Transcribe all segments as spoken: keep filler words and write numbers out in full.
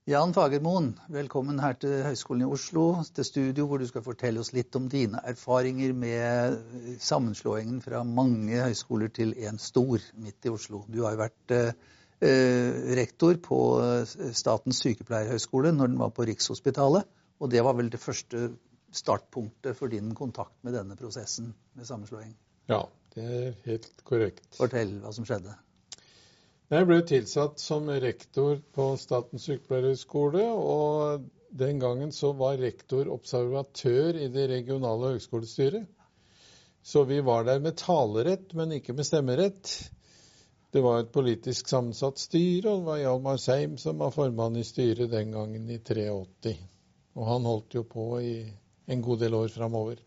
Jan Fagermoen, velkommen her til Høgskolen i Oslo, til studio hvor du skal fortelle oss litt om dine erfaringer med sammenslåingen fra mange høyskoler til en stor midt i Oslo. Du har jo vært eh, rektor på Statens sykepleierhøgskole når den var på Rikshospitalet, og det var vel det første startpunktet for din kontakt med denne prosessen med sammenslåing. Ja, det er helt korrekt. Fortell hva som skjedde. Jeg ble tilsatt som rektor på Statens sykepleierhøgskole, og den gangen så var rektor observatør i det regionale høgskolestyret. Så vi var der med talerett, men ikke med stemmerett. Det var et politisk sammensatt styre, og det var Hjalmar Seim som var formann i styret den gangen i åttitre. Og han holdt jo på i en god del år fremover.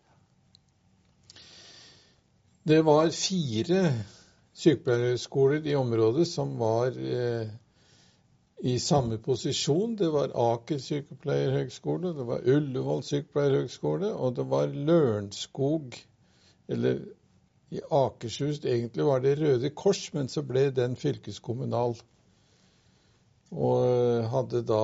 Det var fire sykepleierhøgskoler i området som var eh, i samme posisjon. Det var Aker sykepleierhøgskole, det var Ullevål sykepleierhøgskole, og det var Lørenskog, eller i Akershus, egentlig var det Røde Kors, men så ble den fylkeskommunal. Og hadde da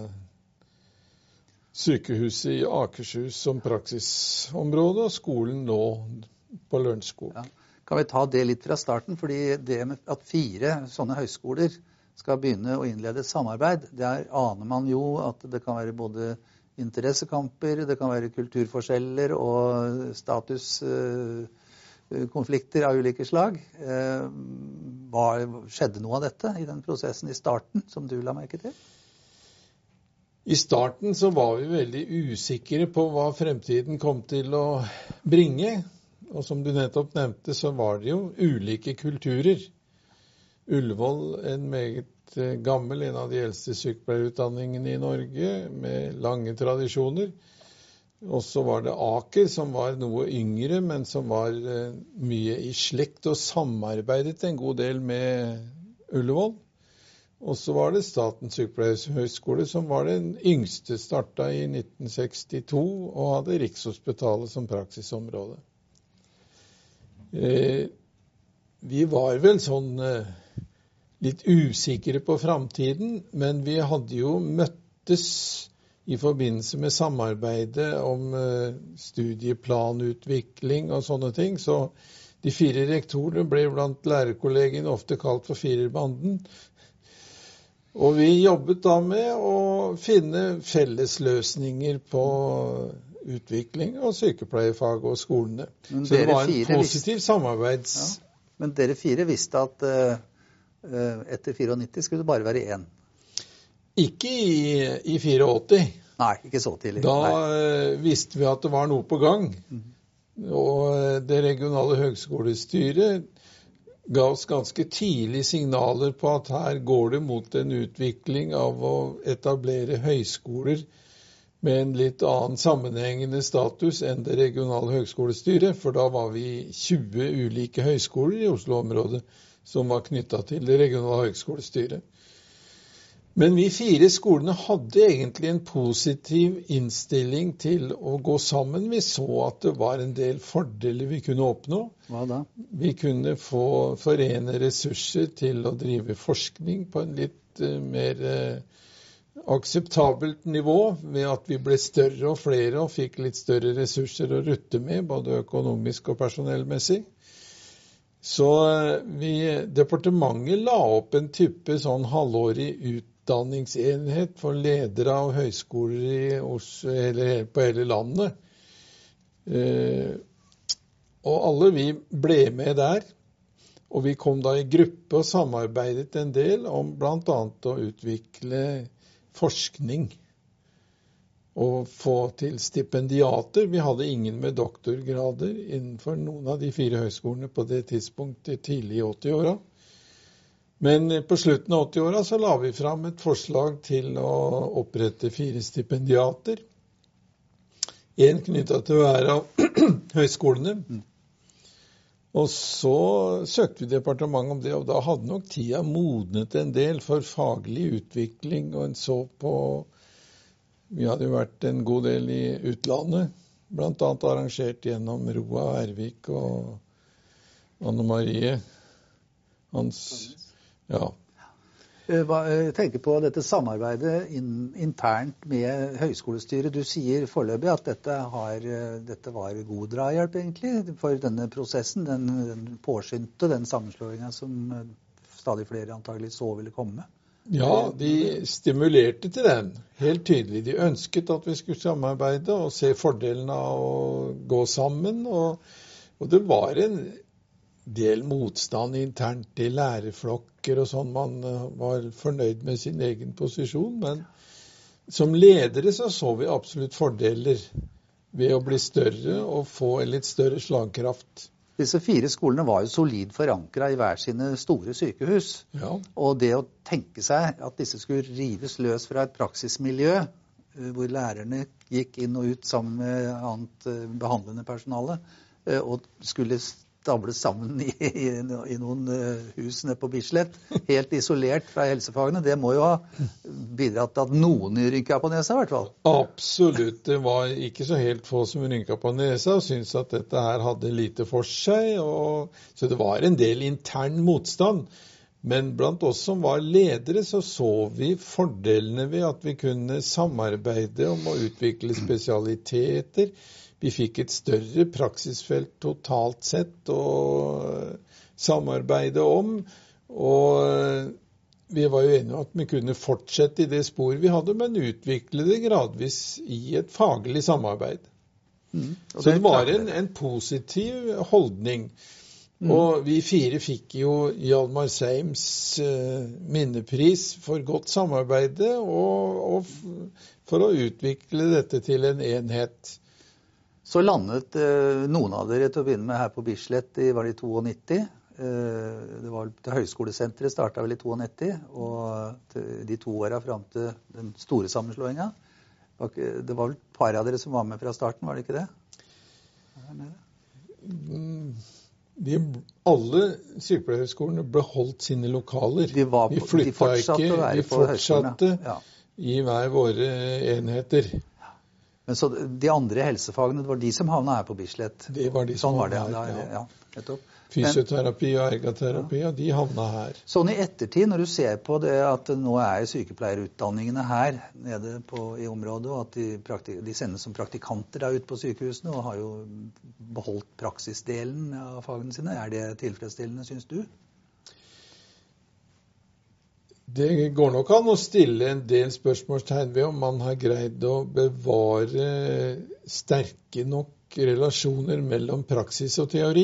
sykehuset i Akershus som praksisområde, og skolen nå på Lørenskog. Ja. Kan vi ta det litt fra starten, fordi det med at fire sånne høyskoler skal begynne å innlede et samarbeid, der aner man jo at det kan være både interessekamper, det kan være kulturforskjeller og statuskonflikter av ulike slag. Hva, skjedde noe av dette i den prosessen i starten, som du la merke til? I starten så var vi veldig usikre på hva fremtiden kom til å bringe. Og som du nettopp nevnte, så var det jo ulike kulturer. Ullevål, en meget gammel, en av de eldste sykepleierutdanningene i Norge, med lange tradisjoner. Og så var det Aker, som var noe yngre, men som var mye i slekt og samarbeidet en god del med Ullevål. Og så var det Statens sykepleierhøgskole, som var den yngste, startet i nitten sekstito, og hadde Rikshospitalet som praksisområde. Eh, vi var vel sånn eh, litt usikre på fremtiden, men vi hadde jo møttes i forbindelse med samarbeidet om eh, studieplanutvikling og sånne ting, så de fire rektorene ble blant lærerkollegene ofte kalt for firerbanden. Og vi jobbet da med å finne felles løsninger på utvikling og sykepleierfag og skolene. Så det var en positiv visste, samarbeids... Ja, men dere fire visste at uh, etter nittifire skulle det bare være én? Ikke i, i åttifire. Nei, ikke så tidlig. Da uh, visste vi at det var noe på gang. Mm. Og det regionale høgskolestyret ga oss ganske tidlig signaler på at her går det mot en utvikling av å etablere høyskoler med en litt annen sammenhengende status enn det regionale høgskolestyret, for da var vi tjue ulike høyskoler i Oslo-området som var knyttet til det regionale høgskolestyret. Men vi fire skolene hadde egentlig en positiv innstilling til å gå sammen. Vi så at det var en del fordeler vi kunne oppnå. Hva da? Vi kunne få forene ressurser til å drive forskning på en litt uh, mer uh, akseptabelt nivå, ved at vi ble større og flere og fikk litt større ressurser å rutte med, både økonomisk og personellmessig. Så vi, departementet la opp en type sånn halvårig utdanningsenhet for ledere av høyskoler i Oslo, eller på hele landet. Eh, og alle vi ble med der, og vi kom da i gruppe og samarbeidet en del om blant annet å utvikle forskning og få til stipendiater. Vi hadde ingen med doktorgrader innenfor noen av de fire høyskolene på det tidspunktet tidlig i åtti-åra. Men på slutten av åtti-åra så la vi fram et forslag til å opprette fire stipendiater. En knyttet til hver av høyskolene. Og så søkte vi departementet om det, og da hadde nok tida modnet en del for faglig utvikling, og en så på, vi hadde jo vært en god del i utlandet, blant annet arrangert gjennom Roa Ervik og Anne Marie, hans, ja. Jeg tenker på dette samarbeidet in, internt med høyskolestyret. Du sier foreløpig at dette, har, dette var god drahjelp egentlig for denne prosessen. Den, den påskyndte den sammenslåingen som stadig flere antagelig så ville komme. Ja, de stimulerte til den, helt tydelig. De ønsket at vi skulle samarbeide og se fordelene av å gå sammen. Og, og det var en del motstand internt i lærerflokker og sånn. Man var fornøyd med sin egen posisjon, men som ledere så så vi absolutt fordeler ved å bli større og få en litt større slagkraft. Disse fire skolene var jo solid forankret i hver sine store sykehus. Ja. Og det å tenke seg at disse skulle rives løs fra et praksismiljø, hvor lærerne gikk inn og ut sammen med annet behandlende personale, og skulle stables sammen i, i, i noen hus nede på Bislett, helt isolert fra helsefagene, det må jo ha bidratt til at noen rynket på nesa i hvert fall. Absolutt. Det var ikke så helt få som rynket på nesa og syntes at dette her hadde lite for seg. Og, så det var en del intern motstand. Men blant oss som var ledere så så vi fordelene ved at vi kunne samarbeide om å utvikle spesialiteter. Vi fikk et større praksisfelt totalt sett å samarbeide om, og vi var jo enige om at vi kunne fortsette i det spor vi hadde, men utvikle det gradvis i et faglig samarbeid. Mm. Så det var en, en positiv holdning. Mm. Og vi fire fikk jo Hjalmar Seims uh, minnepris for godt samarbeid og, og for å utvikle dette til en enhet. Så landet eh, noen av dere til å begynne med her på Bislett i, var det i nitto. Eh, det var til høyskolesenteret startet vel i nitto, og til, de to årene frem til den store sammenslåingen. Det var vel et par av dere som var med fra starten, var det ikke det? De, alle sykepleierhøyskolene beholdt sine lokaler. De, var på, vi flyttet de fortsatte ikke, å være vi på fortsatte ja. i hver våre enheter. Men så de andre helsefagene, det var de som havnet her på Bislett? Det var de som sånn var det, havnet her, ja. ja. ja Fysioterapi og ergoterapi, ja. De havnet her. Sånn i ettertid, når du ser på det at nå er sykepleierutdanningene her nede på, i området, og at de, praktik, de sendes som praktikanter da ut på sykehusene, og har jo beholdt praksisdelen av fagene sine, er det tilfredsstillende, synes du? Det går nok an å stille en del spørsmålstegn ved om man har greid å bevare sterke nok relasjoner mellom praksis og teori.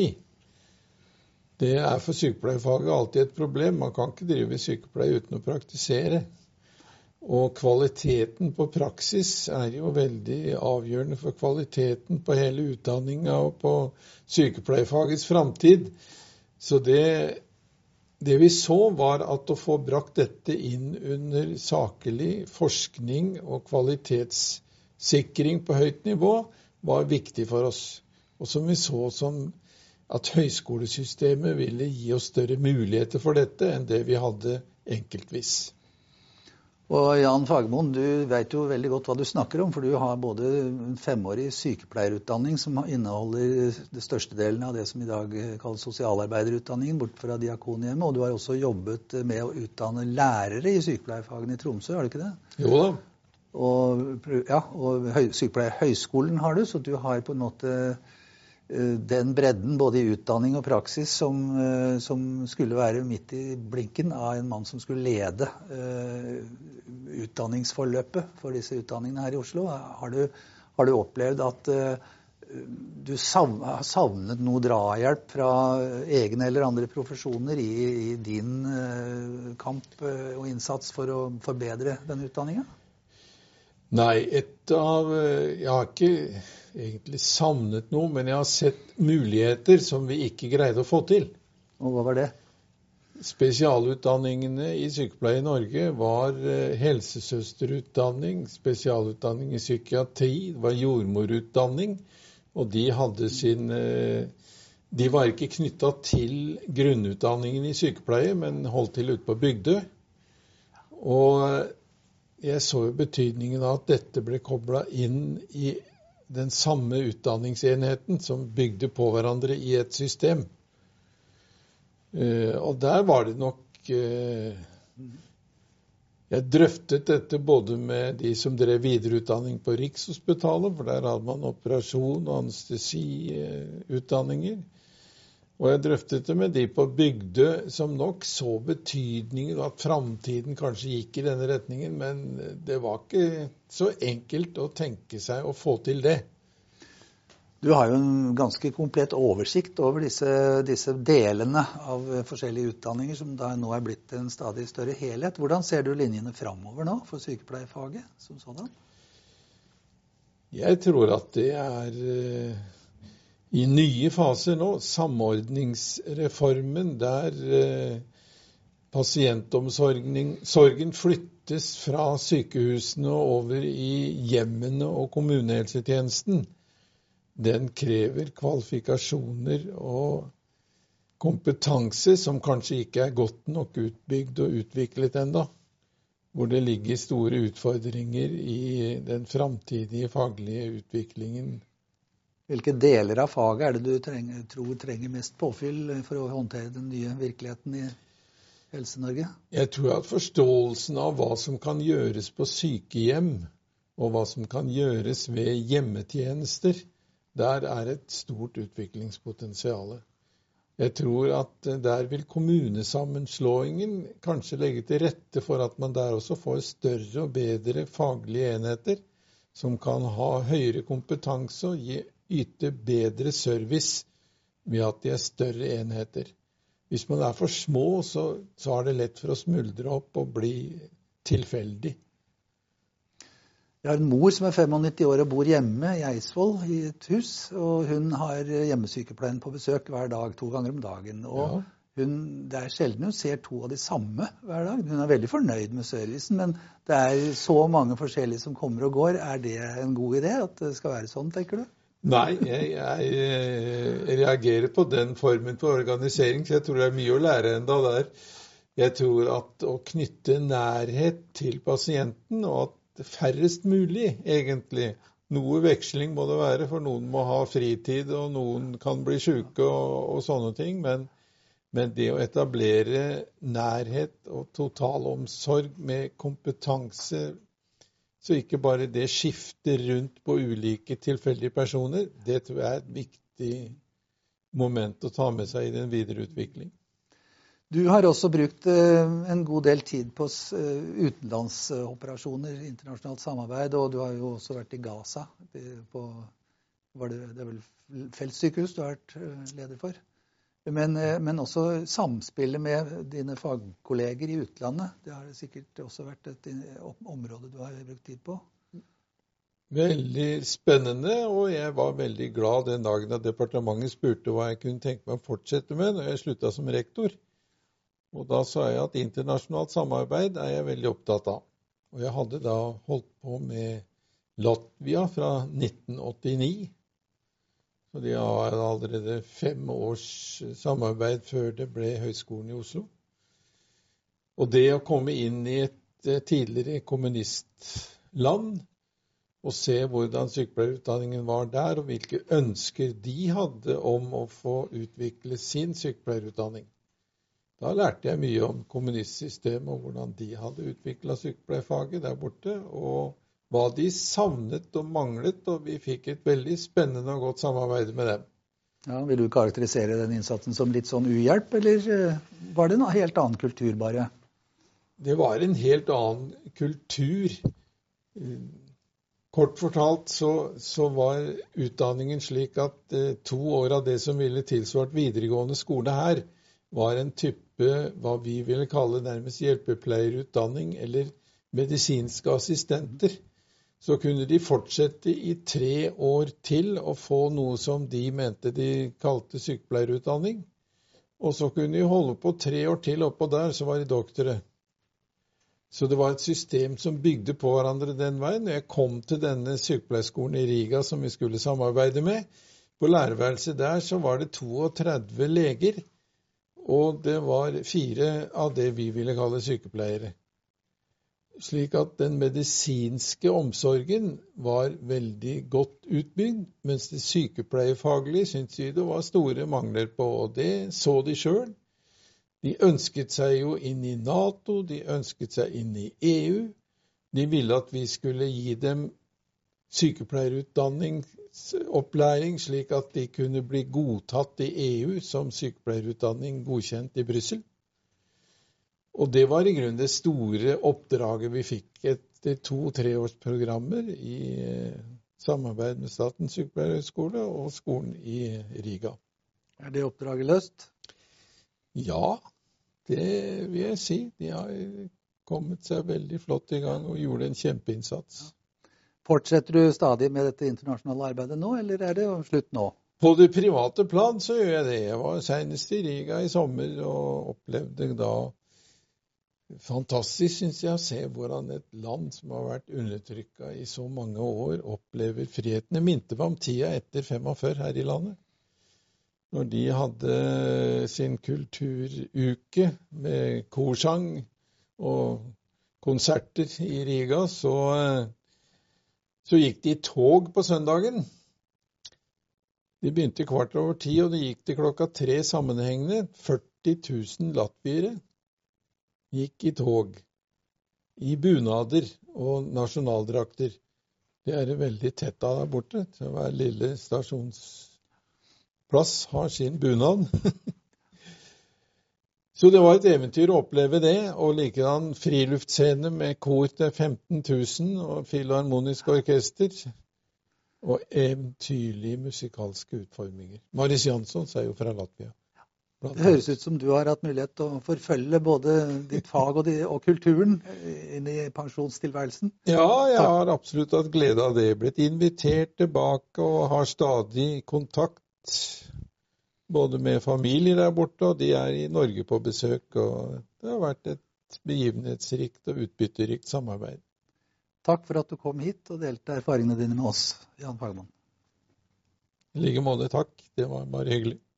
Det er for sykepleierfaget alltid et problem. Man kan ikke drive sykepleie uten å praktisere. Og kvaliteten på praksis er jo veldig avgjørende for kvaliteten på hele utdanningen og på sykepleierfagets framtid. Så det Det vi så var at å få brakt dette inn under saklig forskning og kvalitetssikring på høyt nivå var viktig for oss. Og som vi så som at høyskolesystemet ville gi oss større muligheter for dette enn det vi hadde enkeltvis. Og Jan Fagermoen, du vet jo veldig godt hva du snakker om, for du har både en femårig sykepleierutdanning som inneholder det største delen av det som i dag kalles sosialarbeiderutdanningen, bort fra Diakonhjemmet, og du har også jobbet med å utdanne lærere i sykepleierfagene i Tromsø, har du ikke det? Jo da. Og, ja, og sykepleierhøyskolen har du, så du har på en måte den bredden både i utdanning og praksis som, som skulle være midt i blinken av en mann som skulle lede uh, utdanningsforløpet for disse utdanningene her i Oslo. Har du, har du opplevd at uh, du savn, har savnet noe drahjelp fra egne eller andre profesjoner i, i din uh, kamp uh, og innsats for å forbedre den utdanningen? Nei, et av, jeg har ikke egentlig savnet noe, men jeg har sett muligheter som vi ikke greide å få til. Og hva var det? Spesialutdanningene i sykepleie i Norge var helsesøsterutdanning, spesialutdanning i psykiatri, det var jordmorutdanning, og de hadde sin, de var ikke knyttet til grunnutdanningen i sykepleie, men holdt til ute på Bygdøy. Og jeg så jo betydningen av at dette ble koblet inn i den samme utdanningsenheten som bygde på hverandre i et system. Uh, og der var det nok uh, Jeg drøftet dette både med de som drev videreutdanning på Rikshospitalet, for der hadde man operasjon- og anestesiutdanninger. Og jeg drøftet det med de på Bygdø som nok så betydningen at framtiden kanskje gikk i denne retningen, men det var ikke så enkelt å tenke seg å få til det. Du har jo en ganske komplett oversikt over disse, disse delene av forskjellige utdanninger som da nå er blitt en stadig større helhet. Hvordan ser du linjene fremover nå for sykepleierfaget som sådan? Jeg tror at det er i nye faser nå, samordningsreformen der eh, pasientomsorgen flyttes fra sykehusene og over i hjemmene og kommunehelsetjenesten. Den krever kvalifikasjoner og kompetanse som kanskje ikke er godt nok utbygd og utviklet enda, hvor det ligger store utfordringer i den framtidige faglige utviklingen. Hvilke deler av faget er det du trenger, tror trenger mest påfyll for å håndtere den nye virkeligheten i Helse-Norge? Jeg tror at forståelsen av hva som kan gjøres på sykehjem, og hva som kan gjøres ved hjemmetjenester, der er et stort utviklingspotensial. Jeg tror at der vil kommunesammenslåingen kanskje legge til rette for at man der også får større og bedre faglige enheter, som kan ha høyere kompetanse og gi yte bedre service ved at de er større enheter. Hvis man er for små, så, så er det lett for å smuldre opp og bli tilfeldig. Jeg har en mor som er femognitti år og bor hjemme i Eidsvoll i et hus, og hun har hjemmesykepleien på besøk hver dag, to ganger om dagen. Og Ja. hun, det er sjelden hun ser to av de samme hver dag. Hun er veldig fornøyd med servicen, men det er så mange forskjellige som kommer og går. Er det en god idé at det skal være sånn, tenker du? Nei, jeg, jeg, jeg reagerer på den formen for organisering, så jeg tror det er mye å lære enda der. Jeg tror at å knytte nærhet til pasienten, og at færrest mulig egentlig, noe veksling må det være, for noen må ha fritid, og noen kan bli syke og, og sånne ting, men, men det å etablere nærhet og totalomsorg med kompetanse, så ikke bare det skifter rundt på ulike tilfeldige personer, det tror jeg er et viktig moment å ta med seg i den videre utvikling. Du har også brukt en god del tid på utenlandsoperasjoner, internasjonalt samarbeid, og du har jo også vært i Gaza. På, var det, det er vel feltsykehus du har vært leder for? Men, men også samspillet med dine fagkolleger i utlandet. Det har sikkert også vært et område du har brukt tid på. Veldig spennende, og jeg var veldig glad den dagen at departementet spurte hva jeg kunne tenke meg å fortsette med når jeg sluttet som rektor. Og da sa jeg at internasjonalt samarbeid er jeg veldig opptatt av. Og jeg hadde da holdt på med Latvia fra nitten åttini. Og de har allerede fem års samarbeid før det ble Høgskolen i Oslo. Og det å komme inn i et tidligere kommunistland og se hvordan sykepleierutdanningen var der, og hvilke ønsker de hadde om å få utvikle sin sykepleierutdanning. Da lærte jeg mye om kommunistsystemet og hvordan de hadde utviklet sykepleierfaget der borte, og hva de savnet og manglet, og vi fikk et veldig spennende og godt samarbeid med dem. Ja, vil du karakterisere den innsatsen som litt sånn uhjelp, eller var det en helt annen kultur bare? Det var en helt annen kultur. Kort fortalt så, så var utdanningen slik at eh, to år av det som ville tilsvart videregående skole her, var en type hva vi ville kalle nærmest hjelpepleierutdanning, eller medisinske assistenter. Så kunne de fortsette i tre år til å få noe som de mente de kalte sykepleierutdanning. Og så kunne de holde på tre år til oppå der, så var de doktorer. Så det var et system som bygde på hverandre den veien. Når jeg kom til denne sykepleierskolen i Riga som vi skulle samarbeide med, på lærerværelset der så var det trettito leger, og det var fire av det vi ville kalle sykepleiere. Slik at den medisinske omsorgen var veldig godt utbygd, mens det sykepleierfaglige syntes vi det var store mangler på, og det så de selv. De ønsket seg jo inn i NATO, de ønsket seg inn i E U. De ville at vi skulle gi dem sykepleierutdanningsopplæring, slik at de kunne bli godtatt i E U som sykepleierutdanning godkjent i Brussel. Og det var i grunnen det store oppdraget vi fikk etter to-treårsprogrammer i samarbeid med Statens sykepleierhøgskole og skolen i Riga. Er det oppdraget løst? Ja, det vil jeg si. De har kommet seg veldig flott i gang og gjorde en kjempeinnsats. Fortsetter du stadig med dette internasjonale arbeidet nå, eller er det slutt nå? På det private plan så gjør jeg det. Jeg var senest i Riga i sommer og opplevde da fantastisk, synes jeg, å se hvordan et land som har vært undertrykket i så mange år opplever friheten. Det minte meg om tida etter femogfyrre her i landet. Når de hadde sin kulturuke med korsang og konserter i Riga, så, så gikk de i tog på søndagen. De begynte kvart over ti, og det gikk til klokka tre sammenhengende. førti tusen latviere gikk i tog, i bunader og nasjonaldrakter. Det er det veldig tett av der borte, til hver lille stasjonsplass har sin bunad. Så det var et eventyr å oppleve det, og likedan friluftscene med kor til femten tusen og filharmonisk orkester, og eventyrlige musikalske utforminger. Maris Jansson er jo fra Latvia. Det høres ut som du har hatt mulighet til å forfølge både ditt fag og, de, og kulturen inn i pensjonstilværelsen. Ja, jeg har absolutt hatt glede av det. Blitt invitert tilbake og har stadig kontakt både med familier der borte, og de er i Norge på besøk. Og det har vært et begivenhetsrikt og utbytterikt samarbeid. Takk for at du kom hit og delte erfaringene dine med oss, Jan Fagman. I like måte, takk. Det var bare hyggelig.